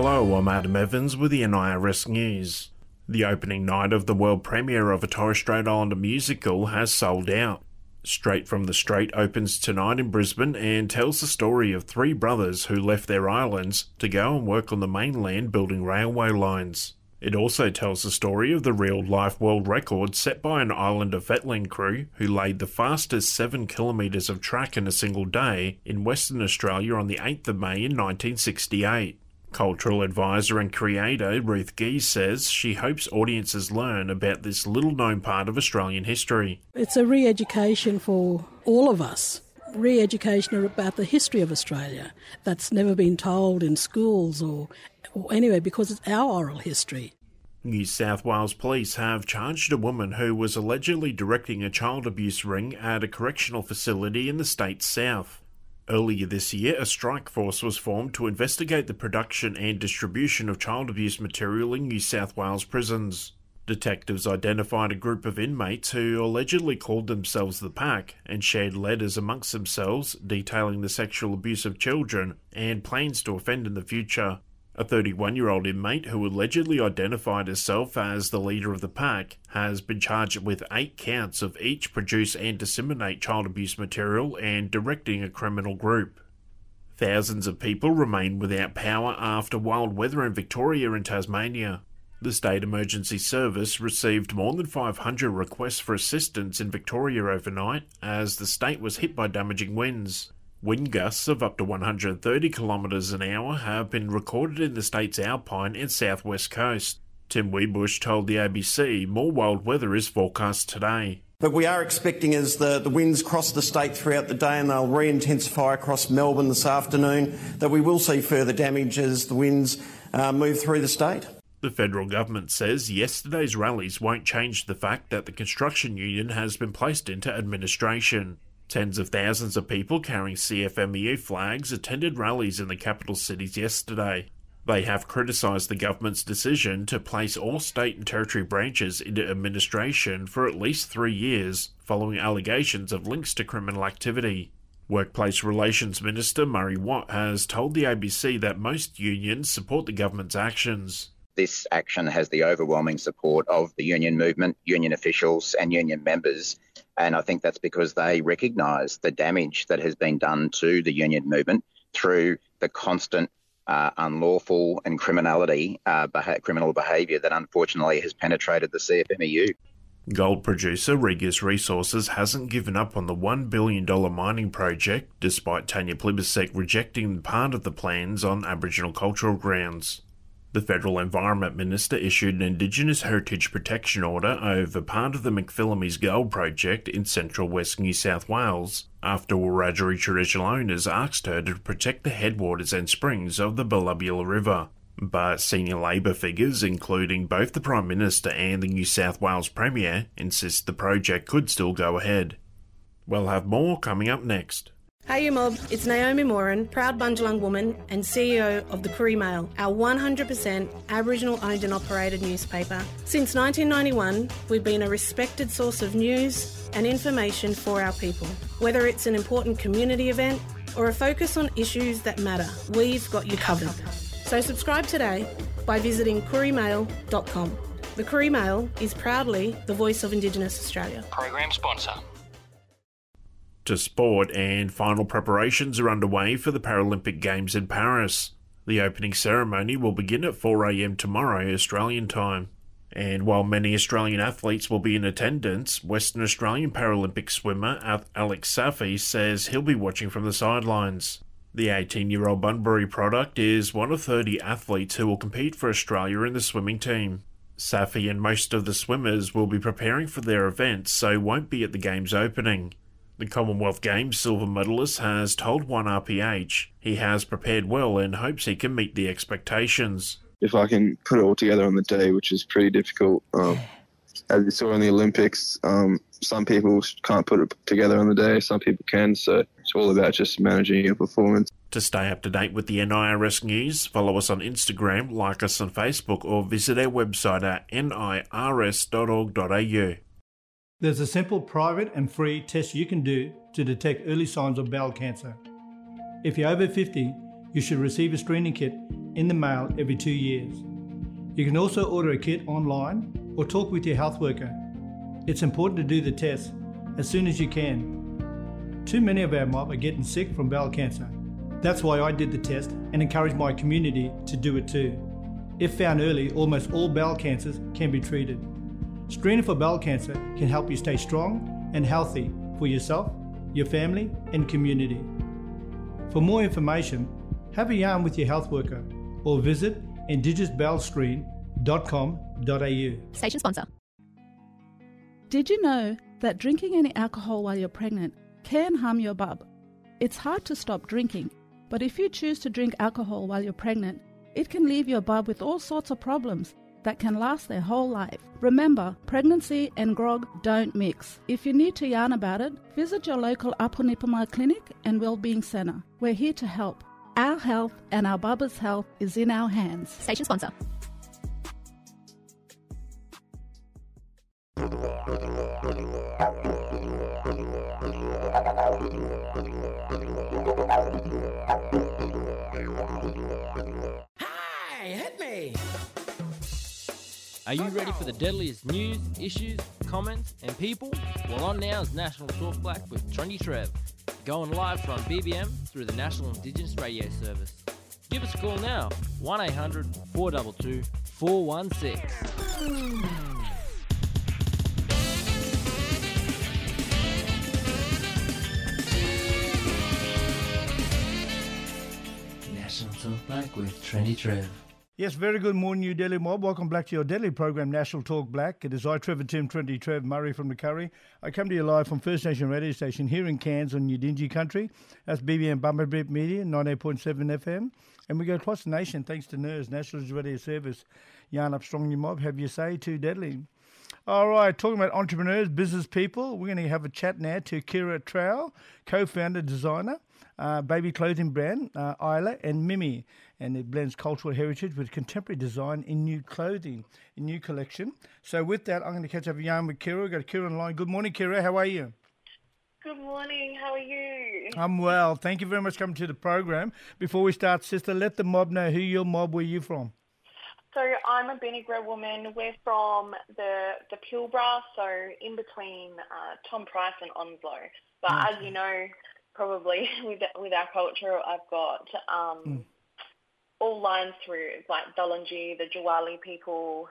Hello, I'm Adam Evans with the NIRS News. The opening night of the world premiere of a Torres Strait Islander musical has sold out. Straight from the Strait opens tonight in Brisbane and tells the story of three brothers who left their islands to go and work on the mainland building railway lines. It also tells the story of the real-life world record set by an Islander Vetland crew who laid the fastest 7 kilometres of track in a single day in Western Australia on the 8th of May in 1968. Cultural advisor and creator Ruth Geese says she hopes audiences learn about this little-known part of Australian history. It's a re-education for all of us, re-education about the history of Australia that's never been told in schools or anyway, because it's our oral history. New South Wales Police have charged a woman who was allegedly directing a child abuse ring at a correctional facility in the state's south. Earlier this year, a strike force was formed to investigate the production and distribution of child abuse material in New South Wales prisons. Detectives identified a group of inmates who allegedly called themselves the Pack and shared letters amongst themselves detailing the sexual abuse of children and plans to offend in the future. A 31-year-old inmate who allegedly identified herself as the leader of the Pack has been charged with 8 counts of each produce and disseminate child abuse material and directing a criminal group. Thousands of people remain without power after wild weather in Victoria and Tasmania. The State Emergency Service received more than 500 requests for assistance in Victoria overnight as the state was hit by damaging winds. Wind gusts of up to 130 kilometres an hour have been recorded in the state's Alpine and southwest coast. Tim Weebush told the ABC more wild weather is forecast today. But we are expecting as the winds cross the state throughout the day and they'll re-intensify across Melbourne this afternoon, that we will see further damage as the winds move through the state. The federal government says yesterday's rallies won't change the fact that the construction union has been placed into administration. Tens of thousands of people carrying CFMEU flags attended rallies in the capital cities yesterday. They have criticised the government's decision to place all state and territory branches into administration for at least 3 years, following allegations of links to criminal activity. Workplace Relations Minister Murray Watt has told the ABC that most unions support the government's actions. This action has the overwhelming support of the union movement, union officials and union members. And I think that's because they recognise the damage that has been done to the union movement through the constant unlawful and criminal behaviour that unfortunately has penetrated the CFMEU. Gold producer Regis Resources hasn't given up on the $1 billion mining project, despite Tanya Plibersek rejecting part of the plans on Aboriginal cultural grounds. The Federal Environment Minister issued an Indigenous Heritage Protection Order over part of the McPhillamys Gold Project in central West New South Wales after Wiradjuri traditional owners asked her to protect the headwaters and springs of the Belubula River. But senior Labor figures, including both the Prime Minister and the New South Wales Premier, insist the project could still go ahead. We'll have more coming up next. Hey you mob, it's Naomi Moran, proud Bundjalung woman and CEO of the Koori Mail, our 100% Aboriginal owned and operated newspaper. Since 1991, we've been a respected source of news and information for our people. Whether it's an important community event or a focus on issues that matter, we've got you covered. So subscribe today by visiting koorimail.com. The Koori Mail is proudly the voice of Indigenous Australia. Program sponsor. To sport, and final preparations are underway for the Paralympic Games in Paris. The opening ceremony will begin at 4 a.m. tomorrow Australian time. And while many Australian athletes will be in attendance, Western Australian Paralympic swimmer Alex Safi says he'll be watching from the sidelines. The 18-year-old Bunbury product is one of 30 athletes who will compete for Australia in the swimming team. Safi and most of the swimmers will be preparing for their events, so won't be at the Games opening. The Commonwealth Games silver medalist has told 1RPH he has prepared well and hopes he can meet the expectations. If I can put it all together on the day, which is pretty difficult. As you saw in the Olympics, some people can't put it together on the day, some people can, so it's all about just managing your performance. To stay up to date with the NIRS news, follow us on Instagram, like us on Facebook, or visit our website at nirs.org.au. There's a simple, private and free test you can do to detect early signs of bowel cancer. If you're over 50, you should receive a screening kit in the mail every 2 years. You can also order a kit online or talk with your health worker. It's important to do the test as soon as you can. Too many of our mob are getting sick from bowel cancer. That's why I did the test and encourage my community to do it too. If found early, almost all bowel cancers can be treated. Screening for bowel cancer can help you stay strong and healthy for yourself, your family and community. For more information, have a yarn with your health worker or visit indigenousbowelscreen.com.au. Station sponsor. Did you know that drinking any alcohol while you're pregnant can harm your bub? It's hard to stop drinking, but if you choose to drink alcohol while you're pregnant, it can leave your bub with all sorts of problems that can last their whole life. Remember, pregnancy and grog don't mix. If you need to yarn about it, visit your local Apunipama Clinic and Wellbeing Centre. We're here to help. Our health and our bubba's health is in our hands. Station sponsor. Hi, hit me! Are you ready for the deadliest news, issues, comments and people? Well, on now is National Talk Black with Trendy Trev, going live from BBM through the National Indigenous Radio Service. Give us a call now, 1-800-422-416. National Talk Black with Trendy Trev. Yes, very good morning, New Delhi mob. Welcome back to your daily program, National Talk Black. It is I, Trevor Tim, Trendy Trev Murray from the Curry. I come to you live from First Nation radio station here in Cairns on Yidinji country. That's BBM Bumberbip Media, 98.7 FM. And we go across the nation thanks to NERS, National Radio Service. Yarn up strong, you mob. Have your say, too deadly. All right, talking about entrepreneurs, business people, we're going to have a chat now to Kira Trowell, co-founder, designer, baby clothing brand, Isla and Mimi. And it blends cultural heritage with contemporary design in new clothing, in new collection. So with that, I'm going to catch up a yarn with Kira. We've got Kira on the line. Good morning, Kira. How are you? Good morning. How are you? I'm well. Thank you very much for coming to the program. Before we start, sister, let the mob know who your mob, where you from. So I'm a Bendigo woman. We're from the Pilbara, so in between Tom Price and Onslow. But as you know, probably with our culture, I've got all lines through, like Dullingi, the Jawali people,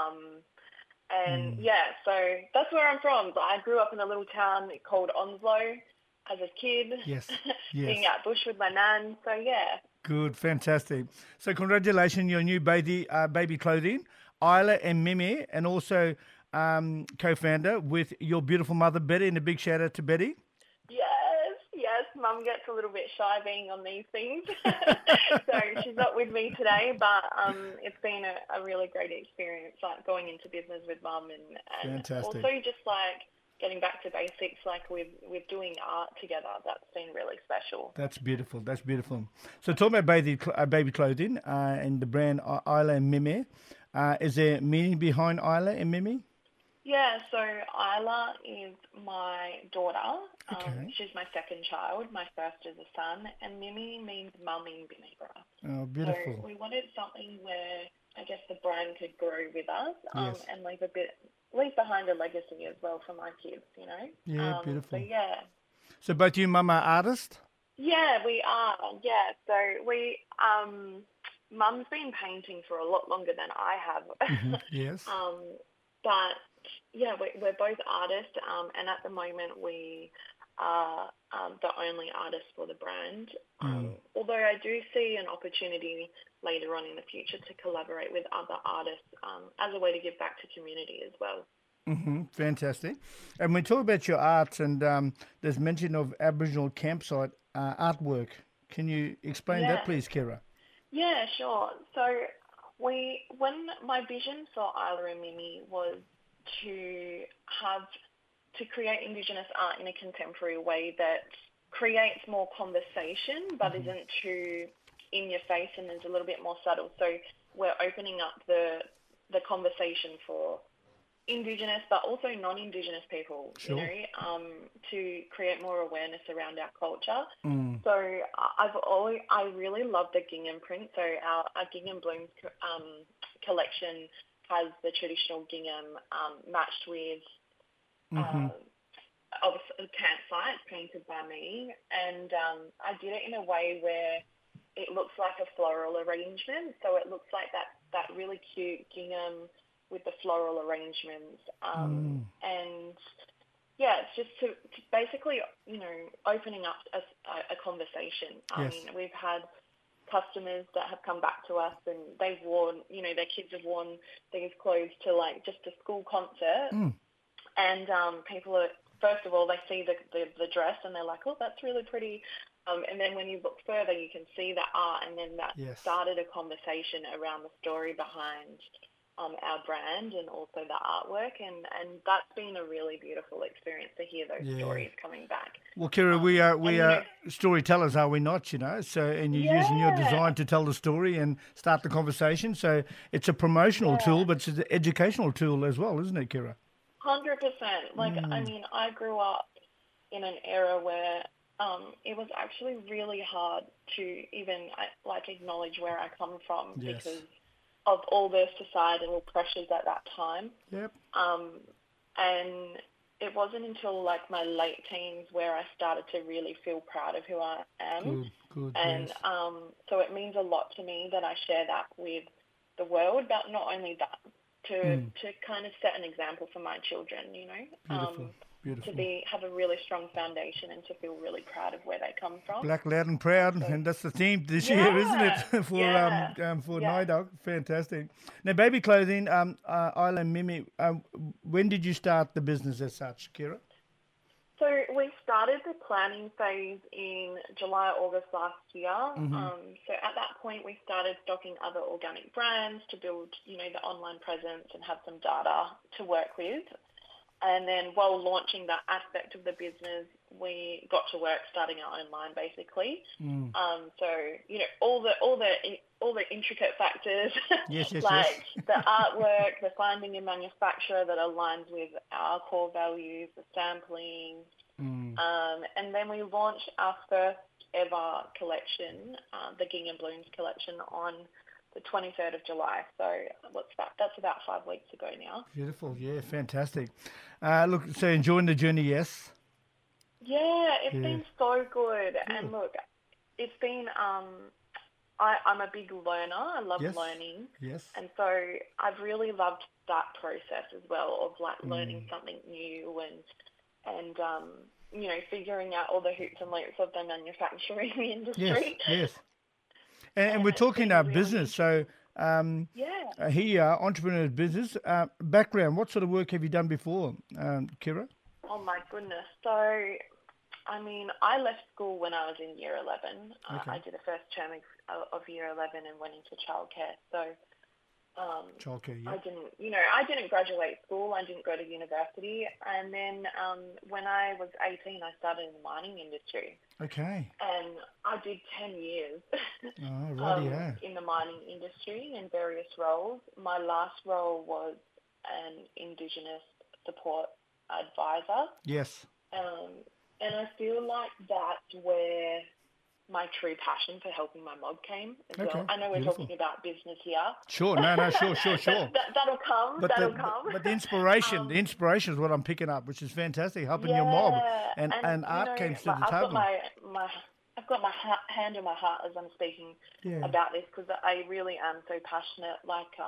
and so that's where I'm from. I grew up in a little town called Onslow as a kid, being out bush with my nan, so yeah. Good, fantastic. So congratulations, your new baby clothing, Isla and Mimi, and also co-founder with your beautiful mother, Betty, and a big shout out to Betty. Yes, Mum gets a little bit shy being on these things, so she's not with me today, but it's been a really great experience, like going into business with Mum and fantastic. Also just like getting back to basics, like with doing art together. That's been really special. That's beautiful. That's beautiful. So talking about baby clothing and the brand Isla and Mimi, is there meaning behind Isla and Mimi? Yeah, so Isla is my daughter. Okay. She's my second child. My first is a son. And Mimi means mum in Bendigo. Oh, beautiful. So we wanted something where I guess the brand could grow with us and leave behind a legacy as well for my kids, you know? Yeah, beautiful. So, yeah. So both you and Mum are artists? Yeah, we are. Yeah, so we... Mum's been painting for a lot longer than I have. Yes. But... yeah, we're both artists, and at the moment we are the only artists for the brand. Although I do see an opportunity later on in the future to collaborate with other artists as a way to give back to community as well. Fantastic. And we talk about your arts, and there's mention of Aboriginal campsite artwork. Can you explain that, please, Kira? Yeah, sure. So when my vision for Isla and Mimi was to create Indigenous art in a contemporary way that creates more conversation but isn't too in your face and is a little bit more subtle. So we're opening up the conversation for Indigenous but also non-Indigenous people, Sure. to create more awareness around our culture. Mm. So I really love the gingham print. So our Gingham Blooms collection has the traditional gingham matched with obviously a campsite painted by me, and I did it in a way where it looks like a floral arrangement. So it looks like that really cute gingham with the floral arrangements, and yeah, it's just to basically, opening up a conversation. Yes. I mean, we've had customers that have come back to us and they've worn, their kids have worn these clothes to like just a school concert, and people are, first of all, they see the dress and they're like, oh, that's really pretty. And then when you look further, you can see the art, and then that started a conversation around the story behind our brand and also the artwork, and that's been a really beautiful experience to hear those stories coming back. Well, Kira, we are storytellers, are we not? So, and you're using your design to tell the story and start the conversation. So it's a promotional tool, but it's an educational tool as well, isn't it, Kira? 100%. I mean, I grew up in an era where it was actually really hard to even acknowledge where I come from because of all the societal pressures at that time. Yep. And it wasn't until my late teens where I started to really feel proud of who I am. Good. And so it means a lot to me that I share that with the world, but not only that, to kind of set an example for my children, Beautiful. to have a really strong foundation and to feel really proud of where they come from. Black, loud and proud, and that's the theme this year, isn't it? for NIDOC. Fantastic. Now, baby clothing, Isla and Mimi, when did you start the business as such, Kira? So we started the planning phase in July, August last year. So at that point, we started stocking other organic brands to build, the online presence and have some data to work with. And then while launching that aspect of the business, we got to work starting our own line, basically. So, all the intricate factors, like the artwork, the finding a manufacturer that aligns with our core values, the sampling. And then we launched our first ever collection, the Gingham Blooms collection, on the 23rd of July. So what's that? That's about 5 weeks ago now. Beautiful. Yeah, fantastic. Look, so enjoying the journey, yes? Yeah, it's been so good. And look, it's been, I'm a big learner. I love learning. Yes. And so I've really loved that process as well of learning something new and figuring out all the hoops and loops of the manufacturing industry. Yes. And we're talking about business, so here, entrepreneur's business. Background, what sort of work have you done before, Kira? Oh, my goodness. So, I mean, I left school when I was in year 11. I did a first term of year 11 and went into childcare. So, childcare, I didn't graduate school. I didn't go to university. And then when I was 18, I started in the mining industry. Okay. And I did 10 years in the mining industry in various roles. My last role was an Indigenous support advisor. Yes. And I feel like that's where my true passion for helping my mob came as well. I know we're talking about business here. Sure, sure. That'll come. But the inspiration is what I'm picking up, which is fantastic, helping your mob. And art came to the table. I've got my hand on my heart as I'm speaking about this because I really am so passionate.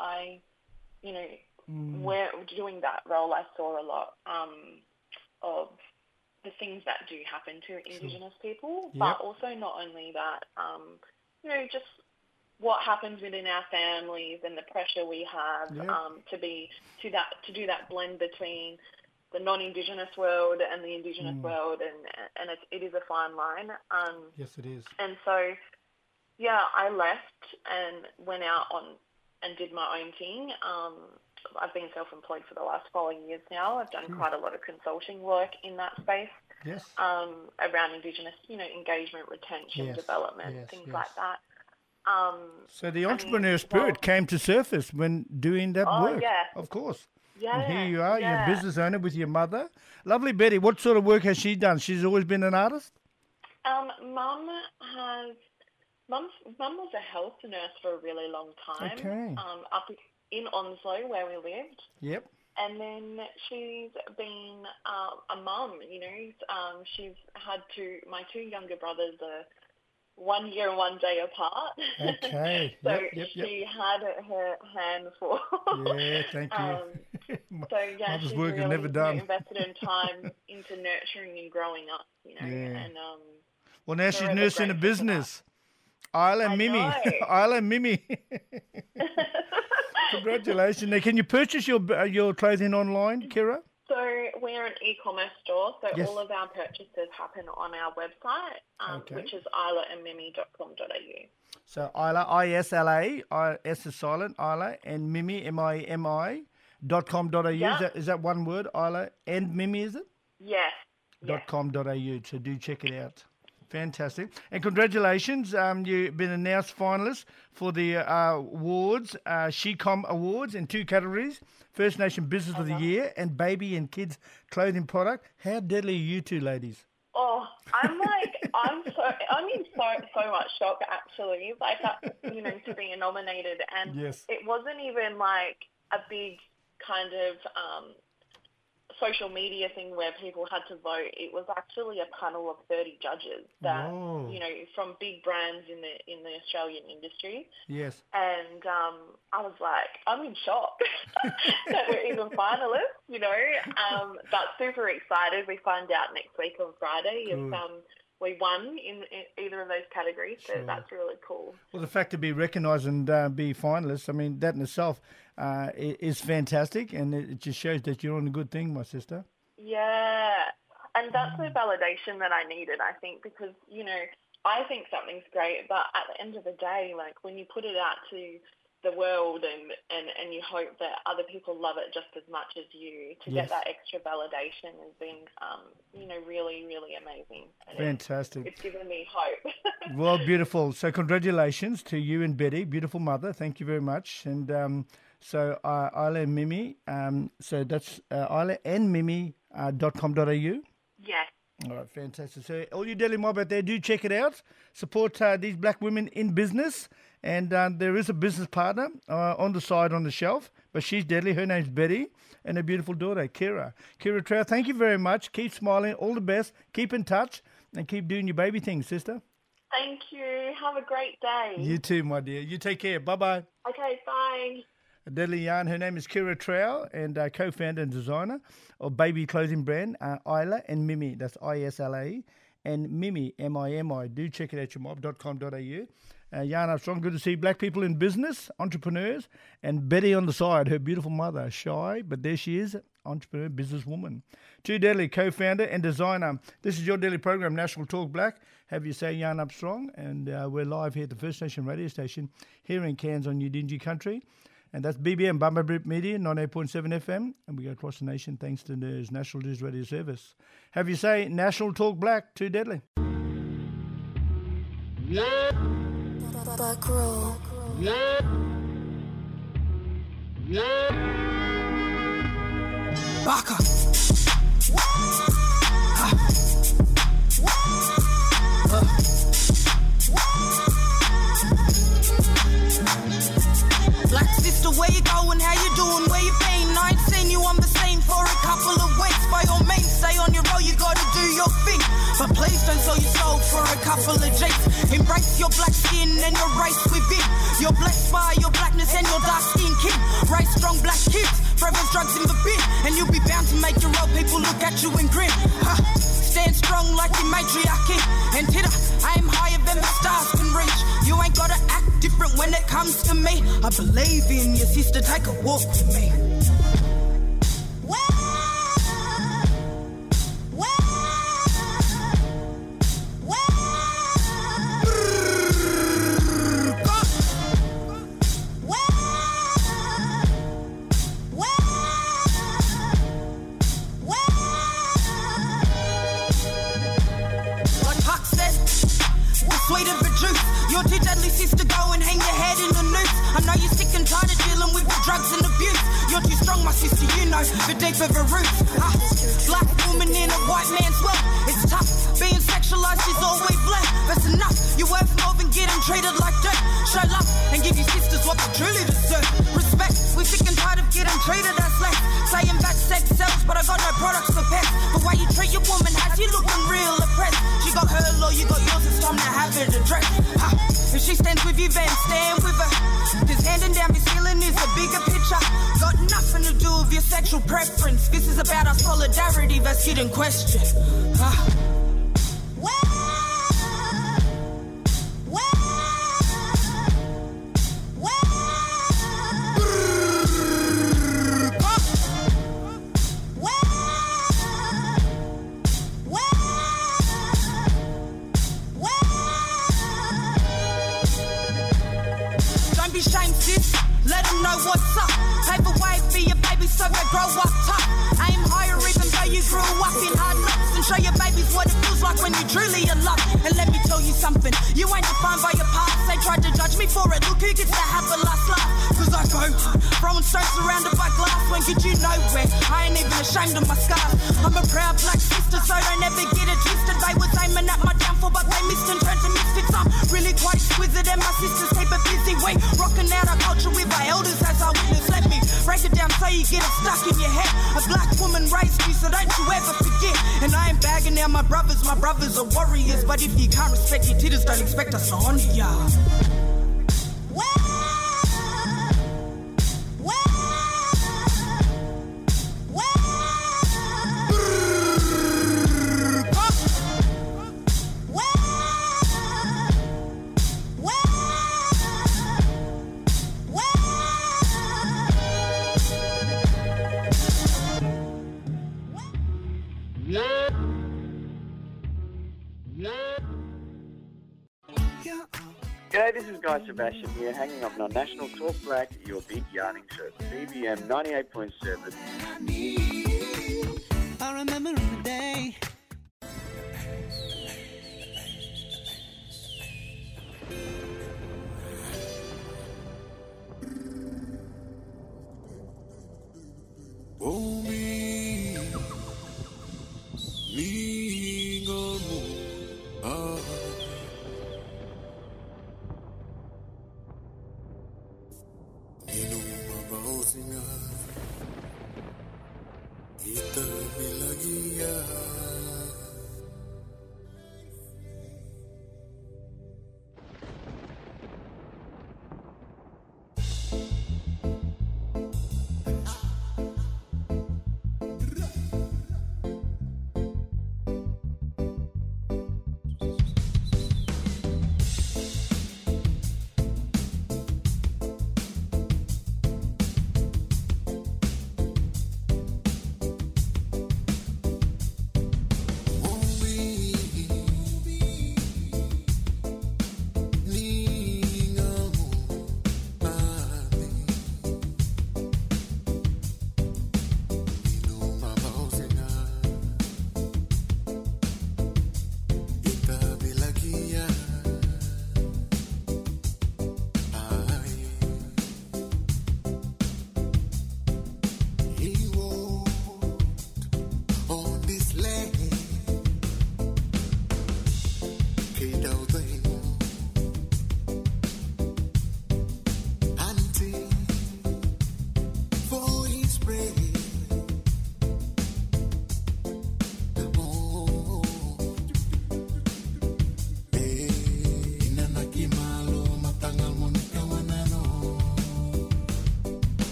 Where doing that role, I saw a lot of the things that do happen to Indigenous people, but also not only that, just what happens within our families and the pressure we have to do that blend between the non-Indigenous world and the Indigenous world, and it is a fine line. Yes, it is. And so, I left and went out and did my own thing. I've been self-employed for the last 4 years now. I've done quite a lot of consulting work in that space. Yes. Around Indigenous, engagement, retention, development, things like that. So the entrepreneur spirit came to surface when doing that work. Yeah. Of course. Yeah. And here you are, you're a business owner with your mother. Lovely Betty. What sort of work has she done? She's always been an artist? Mum was a health nurse for a really long time. Okay. Up in Onslow where we lived. Yep. And then she's been a mum, you know. She's had my two younger brothers are 1 year and 1 day apart. Okay. So yep. she had her hands full. Yeah, thank you. So yeah, Mother's she's work is really never done. invested in time into nurturing and growing up, you know. Yeah. And well, now she's nursing a business. Isla and Mimi. Isla and Mimi. Congratulations. Now, can you purchase your clothing online, Kira? So we're an e-commerce store, so Yes. all of our purchases happen on our website, which is islaandmimi.com.au. So Isla, I-S-L-A, S is silent, Isla, and Mimi, M-I-M-I.com.au. Yeah. Is that one word, Isla and Mimi, is it? Yes. .com.au, so do check it out. Fantastic. And congratulations, you've been announced finalist for the awards, SheCom Awards in 2 categories, First Nation Business of the Year and Baby and Kids Clothing Product. How deadly are you two ladies? Oh, I'm in so much shock actually, like you know, to be nominated, and Yes. it wasn't even like a big kind of social media thing where people had to vote. It was actually a panel of 30 judges that you know, from big brands in the Australian industry. Yes. And I was like, I'm in shock that we're even finalists, you know. But super excited. We find out next week on Friday if we won in either of those categories. So that's really cool. Well, the fact to be recognised and be finalists, I mean, that in itself is fantastic, and it just shows that you're on a good thing, my sister. Yeah. And that's the validation that I needed, I think, because, you know, I think something's great, but at the end of the day, like when you put it out to the world and you hope that other people love it just as much as you, to get that extra validation has been, you know, really, really amazing. And Fantastic. It's given me hope. Well, beautiful. So congratulations to you and Betty, beautiful mother. Thank you very much. And so Isla and Mimi, so that's islaandmimi.com.au. Yes. All right, fantastic. So all you Delhi mob out there, do check it out. Support these black women in business. And there is a business partner on the side on the shelf, but she's deadly. Her name's Betty, and her beautiful daughter, Kira. Kira Trow, thank you very much. Keep smiling. All the best. Keep in touch and keep doing your baby things, sister. Thank you. Have a great day. You too, my dear. You take care. Bye-bye. Okay, bye. A deadly yarn. Her name is Kira Trow and co-founder and designer of baby clothing brand Isla and Mimi. That's I-S-L-A. And Mimi, M-I-M-I. Do check it out, yourmob.com.au. Yarn Armstrong, good to see black people in business, entrepreneurs, and Betty on the side, her beautiful mother, shy, but there she is, entrepreneur, businesswoman. Too Deadly, co-founder and designer. This is your daily program, National Talk Black. Have you say Yarn Armstrong, and we're live here at the First Nation radio station here in Cairns on Udingi country. And that's BBM, Bumba Brit Media, 98.7 FM, and we go across the nation thanks to the National News Radio Service. Have you say National Talk Black, Too Deadly. Yeah. Back row. Yeah. Yeah. Baka. Black sister, where you going? How you doing? Where you been? I ain't seen you on the scene for a couple of weeks. By all means, stay on your road, you gotta do your thing. But please don't sell your soul for a couple of jakes. Embrace your black skin and your race within. You're blessed by your blackness and your dark skin king. Raise strong black kids, forever's drugs in the bin. And you'll be bound to make your old people look at you and grin. Stand strong like your matriarchy. And titter, I am higher than the stars can reach. You ain't gotta act different when it comes to me. I believe in your sister, take a walk with me. Sweet of a juice, Your too deadly sister, go and hang your head in the noose. I know you're sick and tired of dealing with the drugs and abuse. You're too strong, my sister, you know the deep of her roots. Black woman in a white man's world, it's tough. Being sexualized is all we've learned. That's enough. You're worth more than getting treated like dirt. Show love and give your sisters what they truly deserve. Respect. We're sick and tired of getting treated as less. Saying that sex sells, but I got no products for pets. The way you treat your woman has you looking real oppressed. She got her law, you got yours. It's time to have it addressed. If she stands with you, then stand with her. Cause handing down this healing is a bigger picture. Got nothing to do with your sexual preference. This is about our solidarity that's hidden question. Don't be shamed, sis. Let them know what's up. Pave a way for your baby so they grow up tough. Aim higher even though you grew up in hard knocks. And show your babies what it feels like when you're truly in love. And let me tell you something, you ain't defined by your past. They tried to judge me for it. Look who gets to have the last laugh. Cause I go hard, throwing stones surrounded by glass. Won't get you nowhere, I ain't even ashamed of my scars. I'm a proud black sister, so don't ever get it twisted. They was aiming at my downfall, but they missed and turned to misfits. I'm really quite exquisite and my sisters keep it busy. We rocking out our culture with our elders as our witness. Let me break it down so you get it stuck in your head. A black woman raised you, so don't you ever forget. And I ain't bagging out my brothers are warriors. But if you can't respect your titters, don't expect us to honor ya. G'day, this is Guy Sebastian here, hanging up on National Talk Black, your big yarning show, BBM 98.7. I remember the day. Oh, me,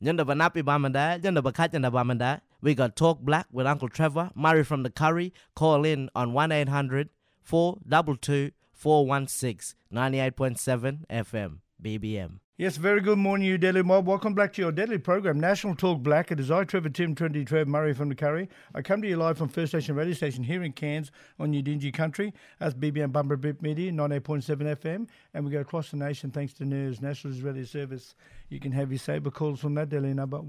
Yanda Banapi Bamanda, Yanda Bakatanda Bamanda. We got Talk Black with Uncle Trevor, Murray from the Curry. Call in on 1-800-422-416, 98.7 FM, BBM. Yes, very good morning, you Deadly Mob. Welcome back to your Deadly program, National Talk Black. It is I, Trevor Tim, 20 Trev, Murray from the Curry. I come to you live from First Station Radio Station here in Cairns on Udingi Country. That's BBM Bumper Bip Media, 98.7 FM. And we go across the nation thanks to NERS, National Israeli Service. You can have your saber calls from that Deadly number,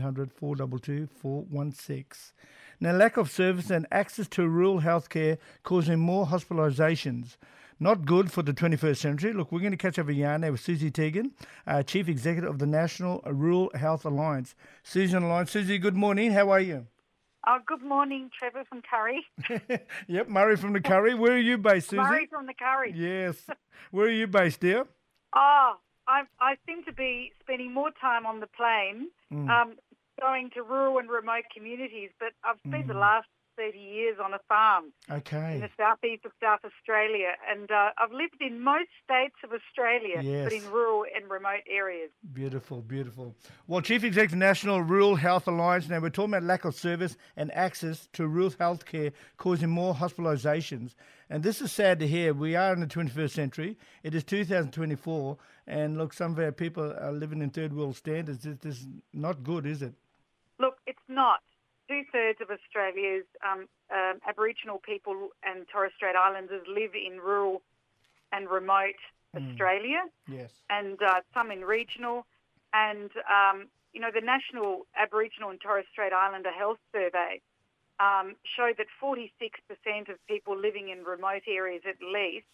1-800-422-416. Now, lack of service and access to rural healthcare causing more hospitalisations. Not good for the 21st century. Look, we're going to catch up a yarn now with Susie Teagan, Chief Executive of the National Rural Health Alliance. Susie on the line. Susie, good morning. How are you? Oh, good morning, Trevor from Curry. Yep, Murray from the Curry. Where are you based, Susie? Murray from the Curry. Yes. Where are you based, dear? Oh, I seem to be spending more time on the plane, going to rural and remote communities, but I've spent the last 30 years on a farm in the southeast of South Australia, and I've lived in most states of Australia, but in rural and remote areas. Beautiful, beautiful. Well, Chief Executive National Rural Health Alliance, now we're talking about lack of service and access to rural health care causing more hospitalisations, and this is sad to hear. We are in the 21st century. It is 2024, and look, some of our people are living in third world standards. This is not good, is it? Look, it's not. 2/3 of Australia's Aboriginal people and Torres Strait Islanders live in rural and remote Australia, and some in regional. And, the National Aboriginal and Torres Strait Islander Health Survey showed that 46% of people living in remote areas at least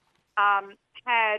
had,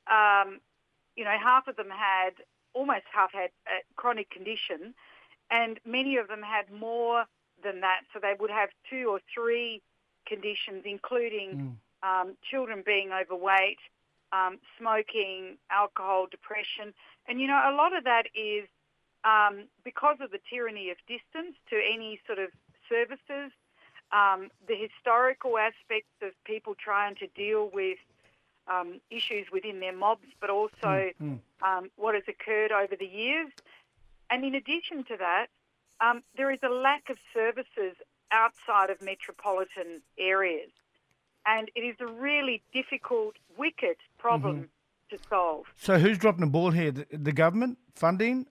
half of them had, almost half had a chronic condition, and many of them had more than that. So they would have 2 or 3 conditions, including children being overweight, smoking, alcohol, depression. And, a lot of that is because of the tyranny of distance to any sort of services, the historical aspects of people trying to deal with issues within their mobs, but also what has occurred over the years. And in addition to that, there is a lack of services outside of metropolitan areas. And it is a really difficult, wicked problem to solve. So who's dropping the ball here? The government? Funding?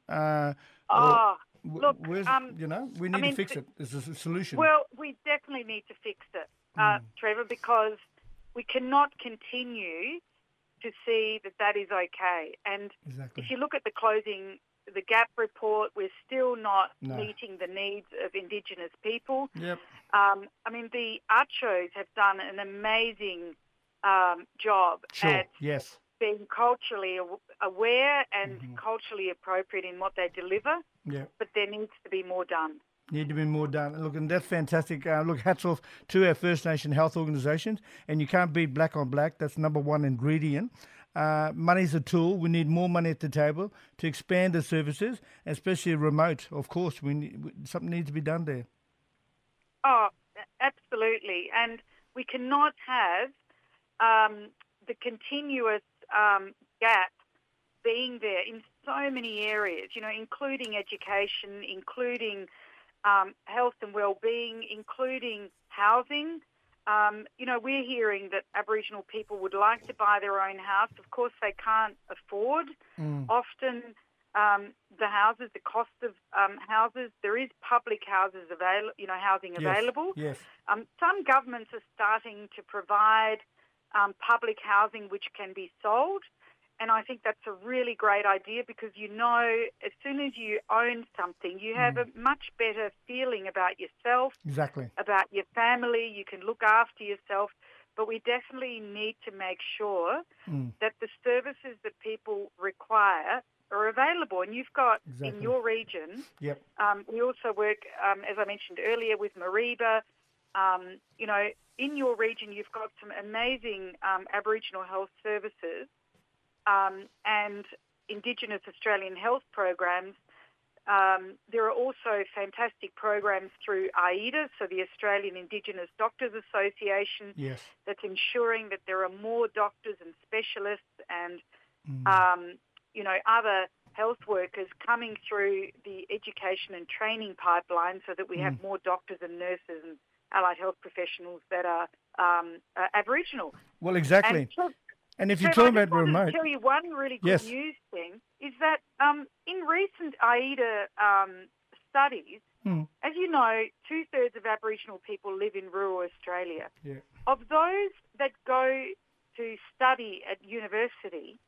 Look, we need to fix it. There's a solution. Well, we definitely need to fix it, Trevor, because we cannot continue to see that is okay. And if you look at the Gap report, we're still not meeting the needs of Indigenous people. Yep. The Achos have done an amazing job at being culturally aware and culturally appropriate in what they deliver. Yep. But there needs to be more done. Need to be more done. Look, and that's fantastic. Look, hats off to our First Nation health organisations. And you can't beat black on black. That's number one ingredient. Money's a tool. We need more money at the table to expand the services, especially remote. Of course, something needs to be done there. Oh, absolutely. And we cannot have the continuous gap being there in so many areas, including education, including health and well-being, including housing. We're hearing that Aboriginal people would like to buy their own house. Of course, they can't afford often the houses, the cost of houses. There is public houses housing available. Yes. Some governments are starting to provide public housing which can be sold. And I think that's a really great idea because, as soon as you own something, you have a much better feeling about yourself, about your family. You can look after yourself. But we definitely need to make sure that the services that people require are available. And you've got in your region, we also work, as I mentioned earlier, with Mariba. In your region, you've got some amazing Aboriginal health services. And Indigenous Australian health programs. There are also fantastic programs through AIDA, so the Australian Indigenous Doctors Association, that's ensuring that there are more doctors and specialists and, other health workers coming through the education and training pipeline so that we have more doctors and nurses and allied health professionals that are Aboriginal. Well, exactly. And if you're Trev, talking I about just wanted remote... to tell you one really good news thing is that in recent AIDA studies, as you know, 2/3 of Aboriginal people live in rural Australia. Yeah. Of those that go to study at university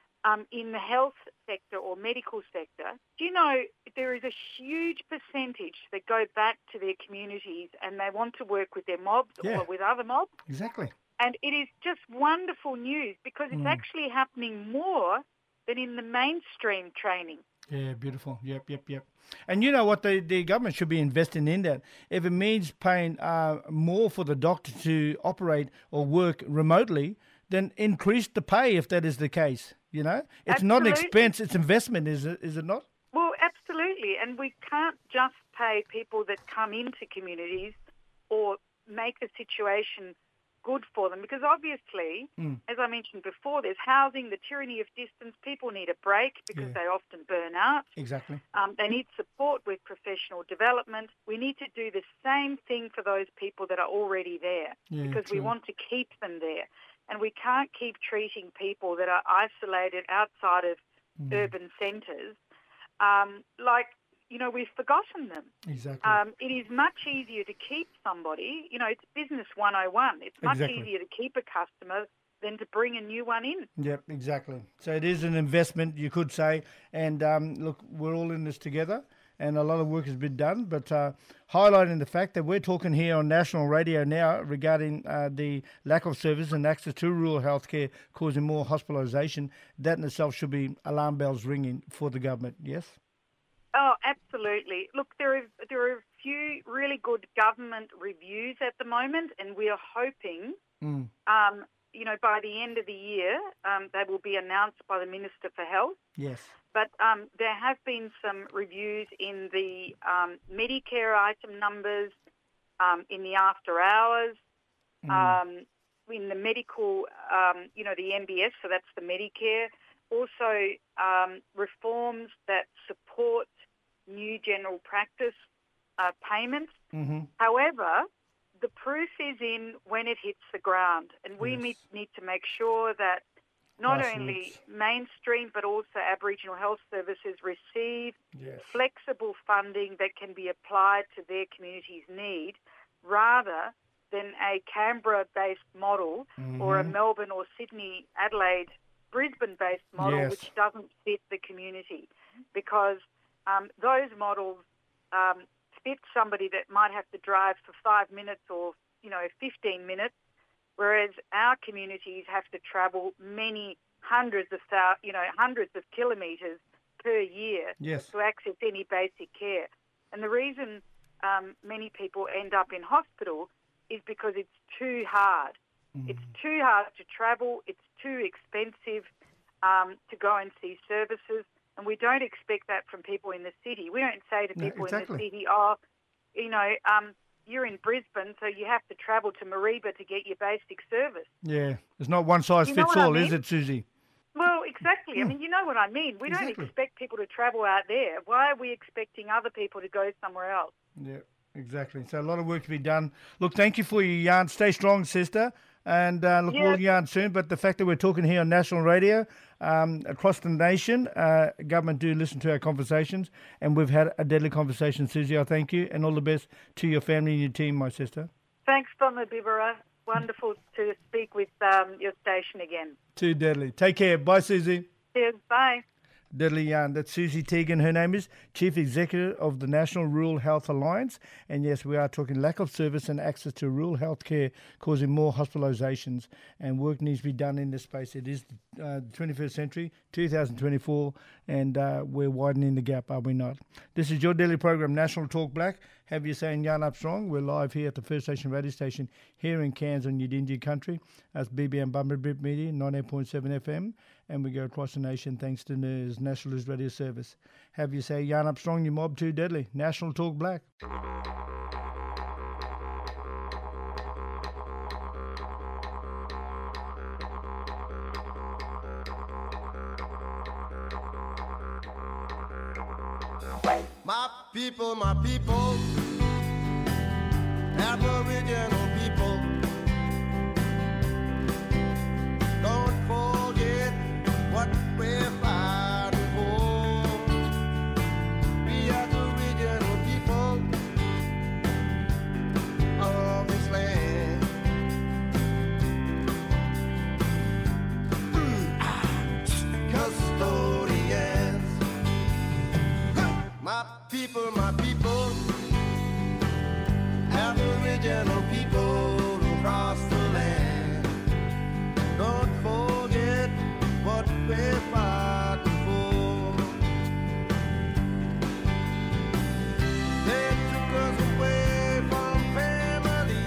in the health sector or medical sector, do you know there is a huge percentage that go back to their communities and they want to work with their mobs or with other mobs? Exactly. And it is just wonderful news because it's actually happening more than in the mainstream training. Yeah, beautiful. Yep. And you know what? The government should be investing in that. If it means paying more for the doctor to operate or work remotely, then increase the pay if that is the case. You know, it's not an expense; it's investment. Is it not? Well, absolutely. And we can't just pay people that come into communities or make the situation good for them because obviously, as I mentioned before, there's housing, the tyranny of distance. People need a break because they often burn out. Exactly. They need support with professional development. We need to do the same thing for those people that are already there because we want to keep them there. And we can't keep treating people that are isolated outside of urban centres like, you know, we've forgotten them. Exactly. It is much easier to keep somebody. You know, it's business 101. It's much easier to keep a customer than to bring a new one in. Yep, exactly. So it is an investment, you could say. And look, we're all in this together. And a lot of work has been done, but highlighting the fact that we're talking here on national radio now regarding the lack of service and access to rural healthcare causing more hospitalisation, that in itself should be alarm bells ringing for the government, yes? Oh, absolutely. Look, there are a few really good government reviews at the moment, and we are hoping, you know, by the end of the year, they will be announced by the Minister for Health. Yes. But there have been some reviews in the Medicare item numbers, in the after hours, in the medical, you know, the MBS, so that's the Medicare. Also, reforms that support new general practice payments. However, the proof is in when it hits the ground, and we need to make sure that not only mainstream but also Aboriginal health services receive flexible funding that can be applied to their community's need rather than a Canberra-based model or a Melbourne or Sydney, Adelaide, Brisbane-based model which doesn't fit the community, because those models fit somebody that might have to drive for 5 minutes or, you know, 15 minutes, whereas our communities have to travel many hundreds of kilometres per year to access any basic care. And the reason many people end up in hospital is because it's too hard. It's too hard to travel. It's too expensive to go and see services. And we don't expect that from people in the city. We don't say to people in the city, oh, you know, you're in Brisbane, so you have to travel to Mareeba to get your basic service. Yeah, it's not one size fits all, is it, Susie? Well, exactly. I mean, you know what I mean. We don't expect people to travel out there. Why are we expecting other people to go somewhere else? Yeah, exactly. So a lot of work to be done. Look, thank you for your yarn. Stay strong, sister. And look, we'll yarn soon. But the fact that we're talking here on national radio across the nation, government do listen to our conversations. And we've had a deadly conversation, Susie. I thank you. And all the best to your family and your team, my sister. Thanks, Donna Bibera. Wonderful to speak with your station again. Too deadly. Take care. Bye, Susie. Cheers. Bye. Deadly yarn. That's Susie Teagan. Her name is Chief Executive of the National Rural Health Alliance. And yes, we are talking lack of service and access to rural health care causing more hospitalisations, and work needs to be done in this space. It is the 21st century, 2024, and we're widening the gap, are we not? This is your daily program, National Talk Black. Have you saying Yarn Up Strong? We're live here at the First Nation radio station here in Cairns on Yidinji country. That's BBM Bunbury Media, 98.7 FM. And we go across the nation thanks to NERS, Nationalist Radio Service. Have you say Yarn Up Strong, your mob too deadly. National Talk Black. My people, Aboriginal people, don't forget what we're fighting for. We are the original people of this land. Custodians, my people, Aboriginal people across the land. Don't forget what we're fighting for. They took us away from family,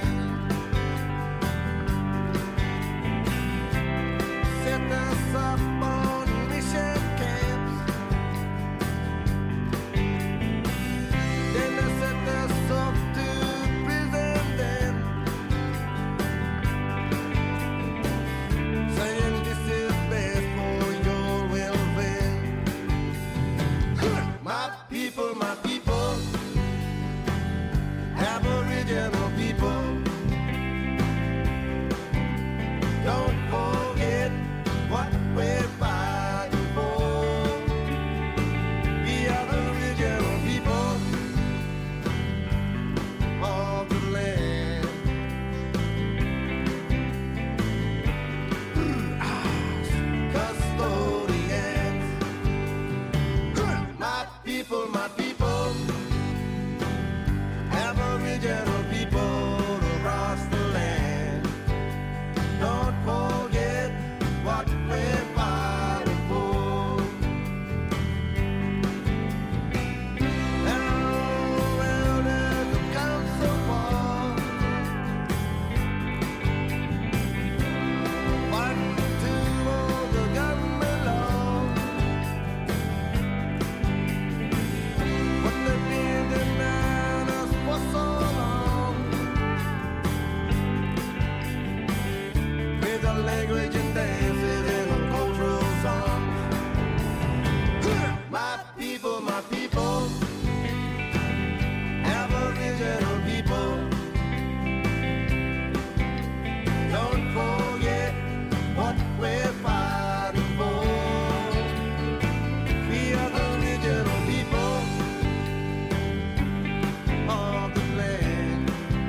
set us up on mission camps, then they set us up to my people, Aboriginal people, don't forget what we're fighting for. We are the original people of the land. Custodians, my people, Aboriginal people across the land. Don't forget what we're fighting for. Our elders have come so far, fighting to hold the government law. What they've been denying us for so long, with the language and dances and the cultural songs. My people, Aboriginal people, don't forget what we're fighting for. We are the original people of the land.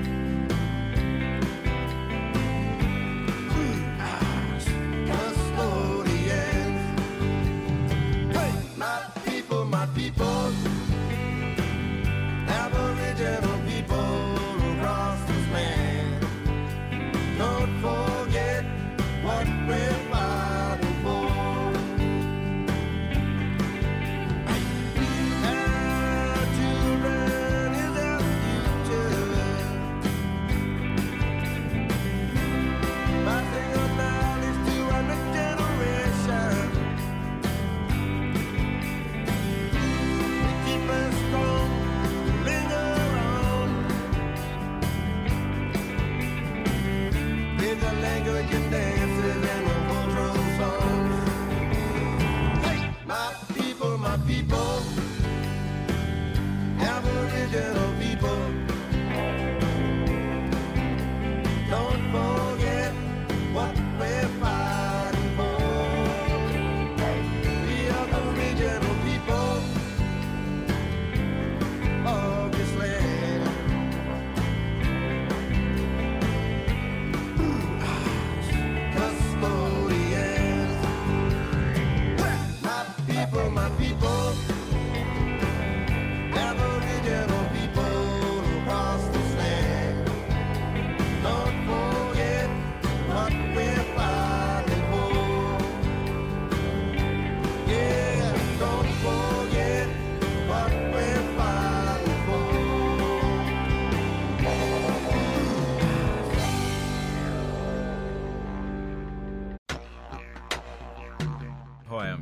Custodians, hey, my people, Aboriginal people across this land. Don't forget what we're fighting for. Our children is our future, passing on knowledge to our next generation. To keep us strong, linger on with the language and dances and the cultural songs. Hey, my people, Aboriginal people, don't forget what we're fighting for. We are the original people of this land.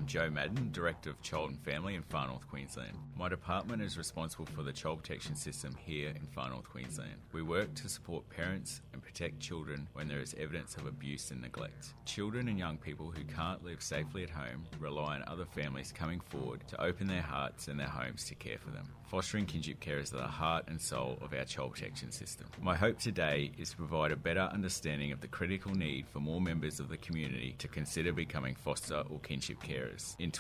Joe Madden, Director of Child and Family in Far North Queensland. My department is responsible for the child protection system here in Far North Queensland. We work to support parents and protect children when there is evidence of abuse and neglect. Children and young people who can't live safely at home rely on other families coming forward to open their hearts and their homes to care for them. Fostering kinship care is the heart and soul of our child protection system. My hope today is to provide a better understanding of the critical need for more members of the community to consider becoming foster or kinship carers. In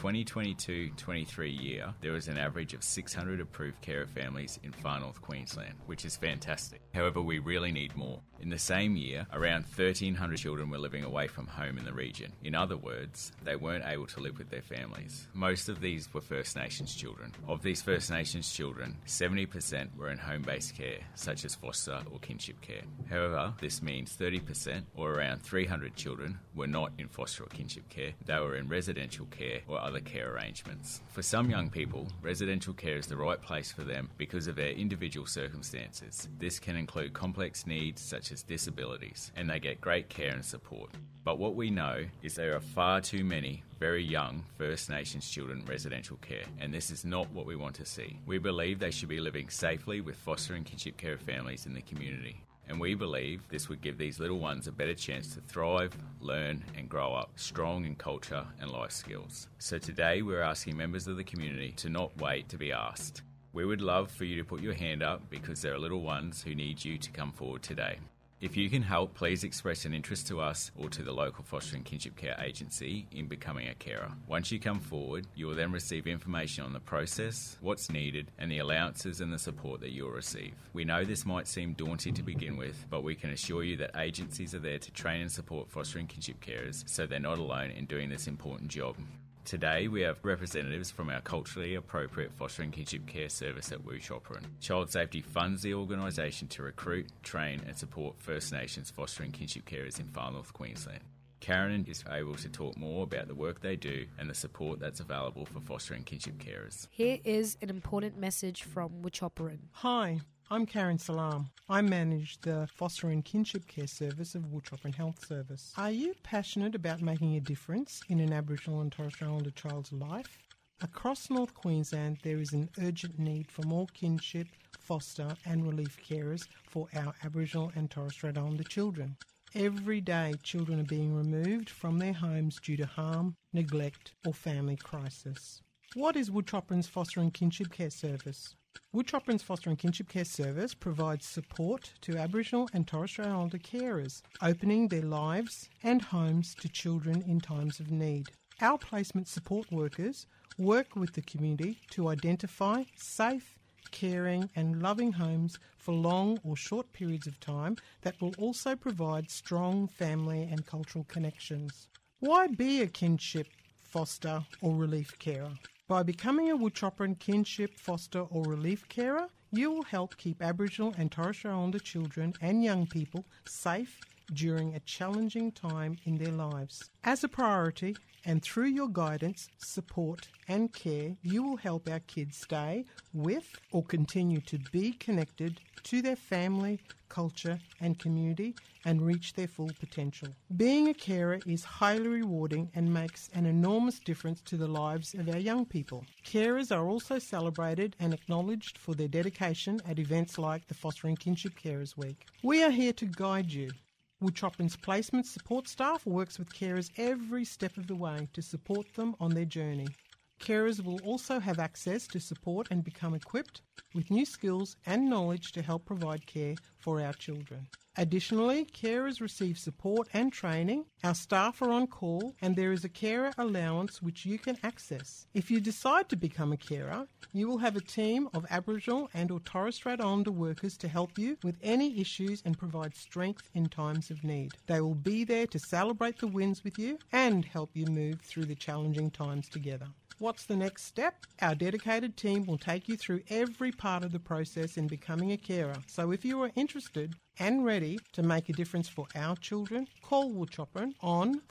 2022-23 year, there was an average of 600 approved carer families in Far North Queensland, which is fantastic. However, we really need more. In the same year, around 1,300 children were living away from home in the region. In other words, they weren't able to live with their families. Most of these were First Nations children. Of these First Nations children, 70% were in home-based care, such as foster or kinship care. However, this means 30%, or around 300 children, were not in foster or kinship care. They were in residential care or other care arrangements. For some young people, residential care is the right place for them because of their individual circumstances. This can include complex needs such as disabilities, and they get great care and support. But what we know is there are far too many very young First Nations children in residential care, and this is not what we want to see. We believe they should be living safely with foster and kinship care families in the community. And we believe this would give these little ones a better chance to thrive, learn and grow up strong in culture and life skills. So today we're asking members of the community to not wait to be asked. We would love for you to put your hand up because there are little ones who need you to come forward today. If you can help, please express an interest to us or to the local foster and kinship care agency in becoming a carer. Once you come forward, you will then receive information on the process, what's needed, and the allowances and the support that you'll receive. We know this might seem daunting to begin with, but we can assure you that agencies are there to train and support foster and kinship carers so they're not alone in doing this important job. Today, we have representatives from our culturally appropriate foster and kinship care service at Wuchopperen. Child Safety funds the organisation to recruit, train and support First Nations foster and kinship carers in Far North Queensland. Karen is able to talk more about the work they do and the support that's available for foster and kinship carers. Here is an important message from Wuchopperen. Hi, I'm Karen Salam. I manage the Foster and Kinship Care Service of Wuchopperen Health Service. Are you passionate about making a difference in an Aboriginal and Torres Strait Islander child's life? Across North Queensland, there is an urgent need for more kinship, foster and relief carers for our Aboriginal and Torres Strait Islander children. Every day, children are being removed from their homes due to harm, neglect or family crisis. What is Wuchopperen's Foster and Kinship Care Service? Wuchopperen's Foster and Kinship Care Service provides support to Aboriginal and Torres Strait Islander carers, opening their lives and homes to children in times of need. Our placement support workers work with the community to identify safe, caring and loving homes for long or short periods of time that will also provide strong family and cultural connections. Why be a kinship, foster or relief carer? By becoming a Wuchopperen kinship, foster or relief carer, you will help keep Aboriginal and Torres Strait Islander children and young people safe during a challenging time in their lives. As a priority, and through your guidance, support and care, you will help our kids stay with or continue to be connected to their family, culture and community and reach their full potential. Being a carer is highly rewarding and makes an enormous difference to the lives of our young people. Carers are also celebrated and acknowledged for their dedication at events like the Foster and Kinship Carers Week. We are here to guide you. Wuchopperen's placement support staff works with carers every step of the way to support them on their journey. Carers will also have access to support and become equipped with new skills and knowledge to help provide care for our children. Additionally, carers receive support and training, our staff are on call, and there is a carer allowance which you can access. If you decide to become a carer, you will have a team of Aboriginal and or Torres Strait Islander workers to help you with any issues and provide strength in times of need. They will be there to celebrate the wins with you and help you move through the challenging times together. What's the next step? Our dedicated team will take you through every part of the process in becoming a carer. So if you are interested and ready to make a difference for our children, call Wuchopperen on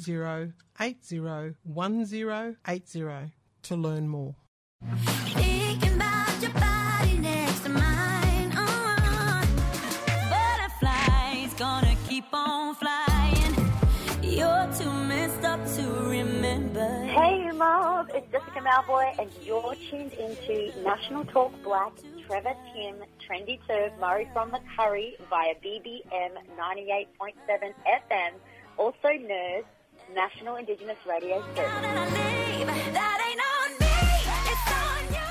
40801080 to learn more. Thinking about your body next to mine. Butterflies gonna keep on flying. You're too messed up to remember. Hey, Mom. it's Jessica Malvoy, and you're tuned into National Talk Black, Trevor, Tim, Trendy Turv, Murray from the Curry via BBM 98.7 FM, also NERS, National Indigenous Radio Service. That ain't on me, it's on you.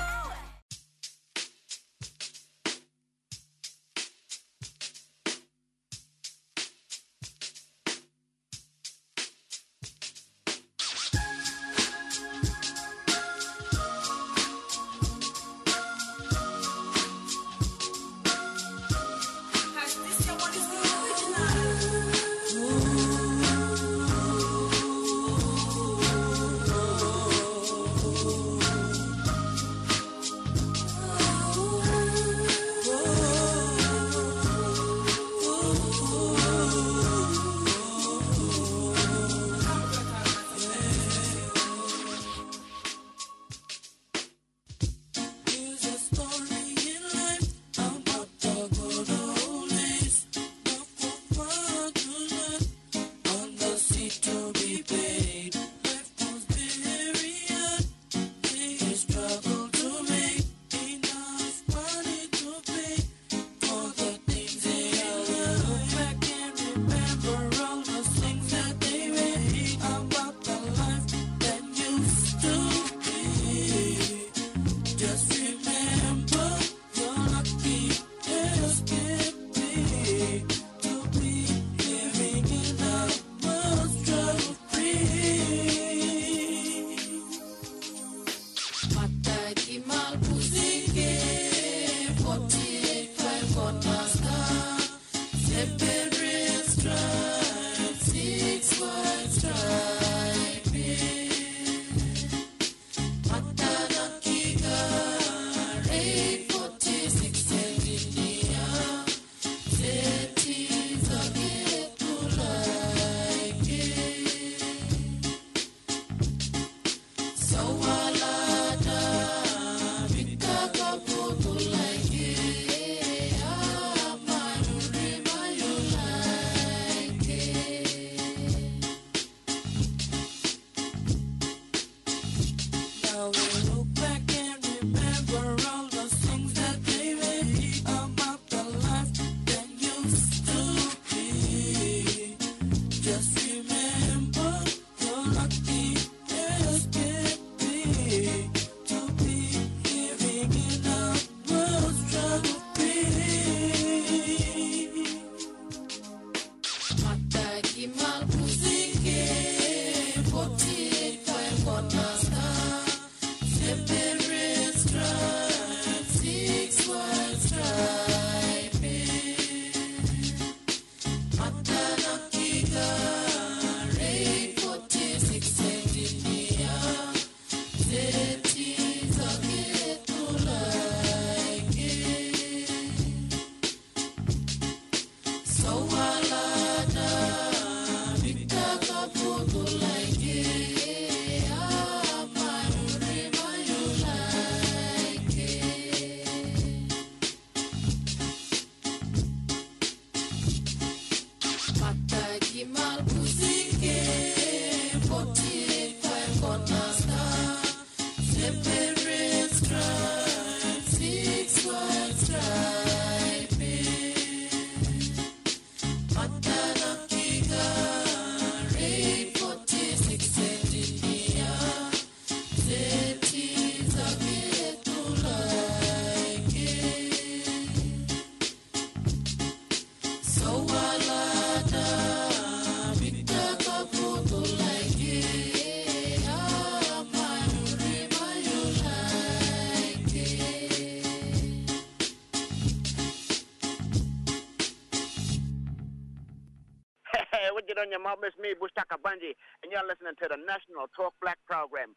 It's me, Bushtaka Bunji, and you're listening to the National Talk Black program.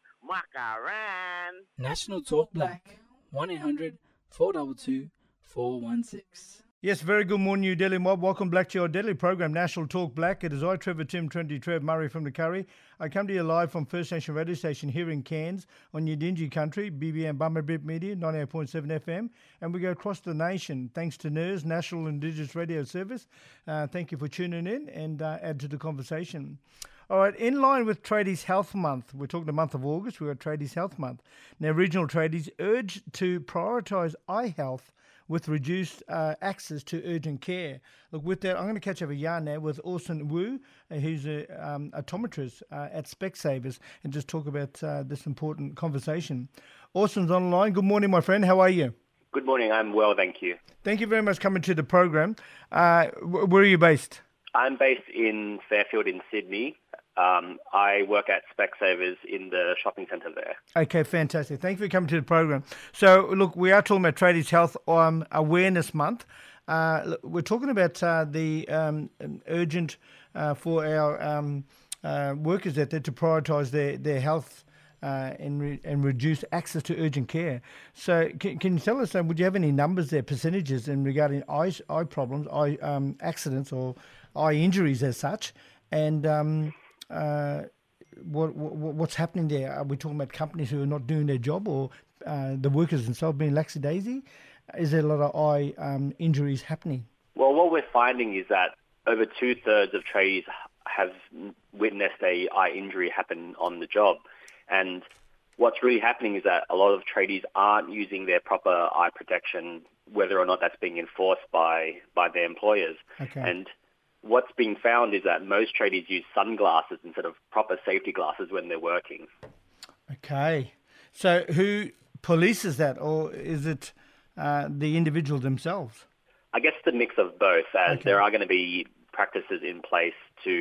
Makaran. National Talk Black, 1-800-422-416. Yes, very good morning, New Delhi mob. Welcome back to your Delhi program, National Talk Black. It is I, Trevor, Tim, Trendy Trev, Murray from the Curry. I come to you live from First Nation radio station here in Cairns on Yidinji country, BBM Bummerbip Media, 98.7 FM. And we go across the nation thanks to NERS, National Indigenous Radio Service. Thank you for tuning in and add to the conversation. All right, in line with Tradies Health Month, we're talking the month of August, we've got Tradies Health Month. Now, regional tradies urged to prioritise eye health with reduced access to urgent care. Look, with that, I'm going to catch up a yarn now with Orson Wu, who's an optometrist at Specsavers, and just talk about this important conversation. Orson's on the line. Good morning, my friend. How are you? Good morning. I'm well, thank you. Thank you very much for coming to the program. Where are you based? I'm based in Fairfield in Sydney. I work at Specsavers in the shopping centre there. Okay, fantastic. Thank you for coming to the program. So, look, we are talking about Tradies Health Awareness Month. We're talking about the urgent for our workers out there to prioritise their health and reduce access to urgent care. So, can you tell us, would you have any numbers there, percentages in regarding eye problems, eye accidents or eye injuries as such, and what's happening there? Are we talking about companies who are not doing their job, or the workers themselves being lackadaisy? Is there a lot of eye injuries happening? Well, what we're finding is that over 2/3 of tradies have witnessed a eye injury happen on the job. And what's really happening is that a lot of tradies aren't using their proper eye protection, whether or not that's being enforced by their employers. Okay. And what's being found is that most tradies use sunglasses instead of proper safety glasses when they're working. Okay. So who polices that, or is it the individual themselves? I guess the mix of both, as there are going to be practices in place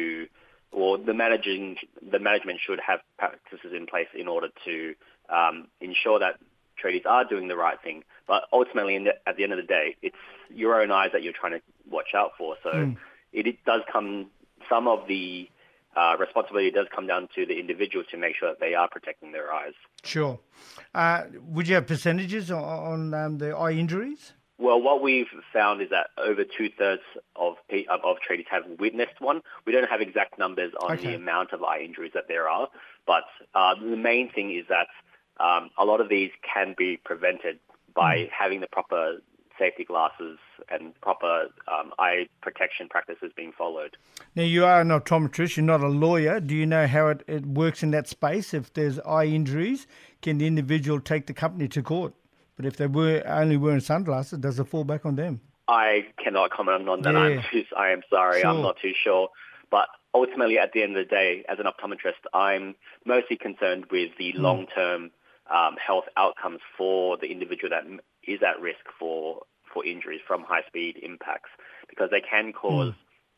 or the management should have practices in place in order to ensure that tradies are doing the right thing. But ultimately, at the end of the day, it's your own eyes that you're trying to watch out for. So it does come, some of the responsibility does come down to the individual to make sure that they are protecting their eyes. Sure. Would you have percentages on the eye injuries? Well, what we've found is that over 2/3 of tradies have witnessed one. We don't have exact numbers on the amount of eye injuries that there are, but the main thing is that a lot of these can be prevented by having the proper safety glasses and proper eye protection practices being followed. Now, you are an optometrist, you're not a lawyer. Do you know how it works in that space? If there's eye injuries, can the individual take the company to court? But if they were only wearing sunglasses, does it fall back on them? I cannot comment on that. Yeah. I am sorry. Sure. I'm not too sure. But ultimately, at the end of the day, as an optometrist, I'm mostly concerned with the long-term health outcomes for the individual that is at risk for injuries from high-speed impacts, because they can cause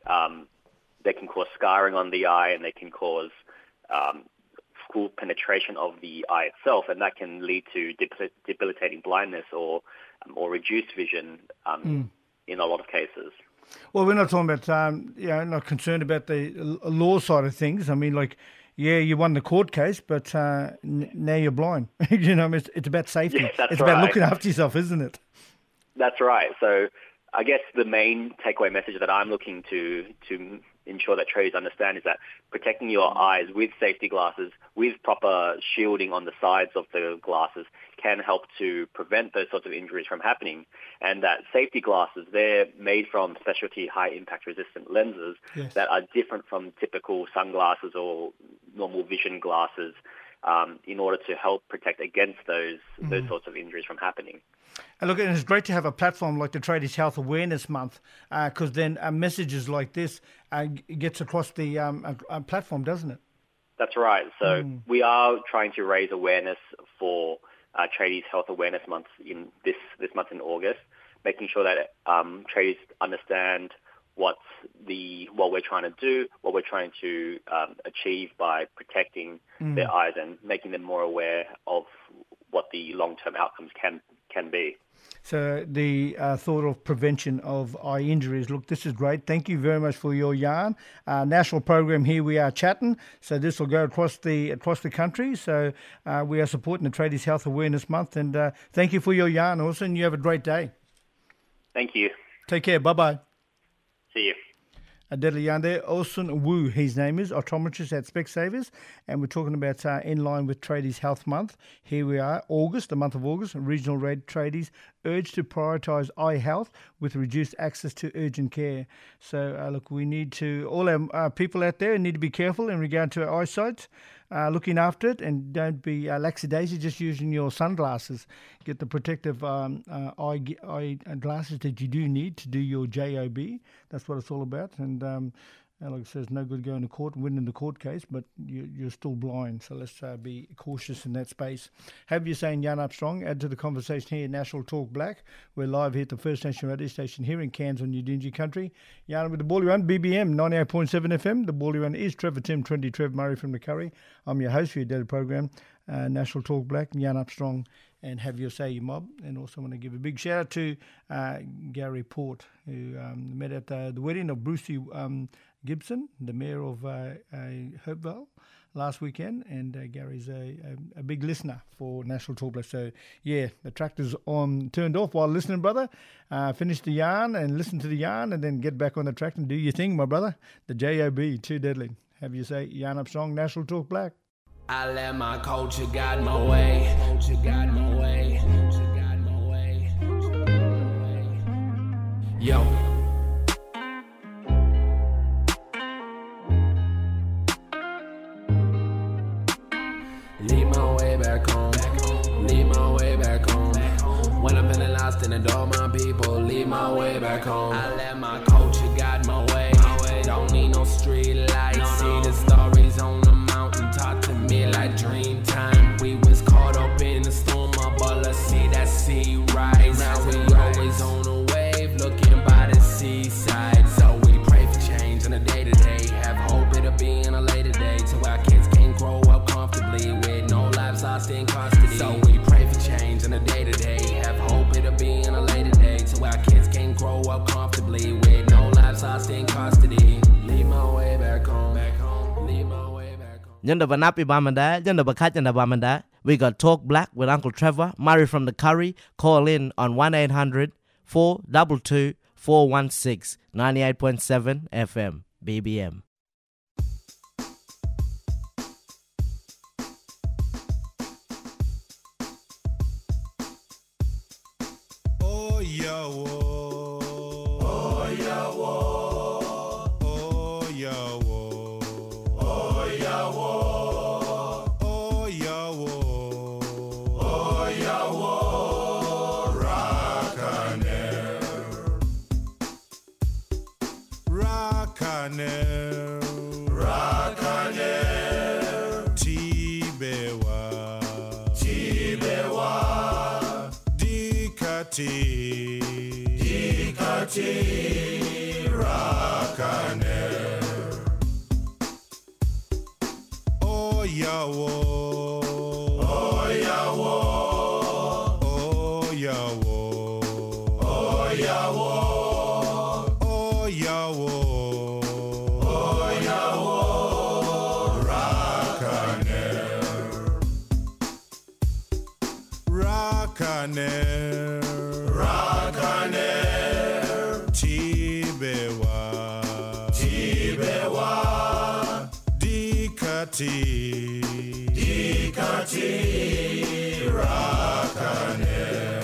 scarring on the eye, and they can cause full penetration of the eye itself, and that can lead to debilitating blindness or reduced vision in a lot of cases. Well, we're not talking about, not concerned about the law side of things. I mean, you won the court case, but now you're blind. It's about safety. Yes, that's it's right. about looking after yourself, isn't it? That's right. So I guess the main takeaway message that I'm looking to ensure that tradies understand is that protecting your eyes with safety glasses, with proper shielding on the sides of the glasses, can help to prevent those sorts of injuries from happening. And that safety glasses, they're made from specialty high-impact resistant lenses that are different from typical sunglasses or normal vision glasses in order to help protect against those sorts of injuries from happening. And look, it's great to have a platform like the Tradies Health Awareness Month, because then messages like this gets across the platform, doesn't it? That's right. So we are trying to raise awareness for Tradies Health Awareness Month in this month in August, making sure that tradies understand what we're trying to do, what we're trying to achieve by protecting their eyes and making them more aware of what the long-term outcomes can be. So the thought of prevention of eye injuries. Look, this is great. Thank you very much for your yarn. National program here, we are chatting. So this will go across the country. So we are supporting the Tradies Health Awareness Month. And thank you for your yarn, Orson. You have a great day. Thank you. Take care. Bye-bye. See you. Deadly yarn there. Olsen Wu, his name is, optometrist at Specsavers, and we're talking about in line with Tradies Health Month. Here we are, August, the month of August, regional red tradies urged to prioritise eye health with reduced access to urgent care. So, look, we need to, all our people out there need to be careful in regard to our eyesight, looking after it, and don't be lackadaisy just using your sunglasses. Get the protective eye glasses that you do need to do your job. That's what it's all about. And like I said, it's no good going to court and winning the court case, but you're still blind. So let's be cautious in that space. Have you saying Jan Armstrong, add to the conversation here, National Talk Black. We're live here at the First Nation radio station here in Cairns on Udingi Country. Jan with the Bally Run, BBM 98.7 FM. The Bally Run is Trevor Tim, 20 Trev Murray from the Curry. I'm your host for your daily program, National Talk Black, Jan Armstrong, and Have Your Say, You Mob. And also want to give a big shout out to Gary Port, who met at the wedding of Brucey Gibson, the mayor of Hopevale, last weekend, and Gary's a big listener for National Talk Black. So, yeah, the tractor's turned off while listening, brother. Finish the yarn and listen to the yarn, and then get back on the track and do your thing, my brother. The JOB, too deadly. Have you say, Jan Armstrong, National Talk Black. I let my culture guide my way. Culture guide my way. Culture guide my way. Culture guide my way. Yo. Lead my way back home. Lead my way back home. When I'm feeling lost in the door, my people, lead my way back home. I let my culture guide my way. Don't need no street lights. See the stories on the mountain, talk to me like dream time. We was caught up in the storm, but let's see that sea rise. Now we always on a wave, looking by the seaside. So we pray for change in the day to day. Have hope it'll be in a later day, so our kids can grow up comfortably with no lives lost in custody. So we pray for change in the day to day. Have hope it'll be in a later day, so our kids can grow up comfortably with no lives lost in custody. Lead my way back home. Lead my way back home. Yanda Banapi Bamanda, Yanda Bakat Yanda Bamanda. We got Talk Black with Uncle Trevor, Murray from the Curry. Call in on 1-800-422-416, 98.7 FM, BBM. Oh, yeah, whoa. Oh, yeah, whoa. Oh, yeah, whoa. Oh, yeah, whoa. Oh, yeah, whoa. Oh, yeah, whoa. Rakaner. Rakaner. Tibewa. Tibewa. Dikati. Rakaner. Oh, yeah, whoa. Oh, yeah, whoa. Oh, yeah, whoa. Oh, yeah, whoa. Oh, yeah, whoa. Oh, yeah, whoa. Rakaner. Rakaner. Tibewa. Dikati. Rakaner.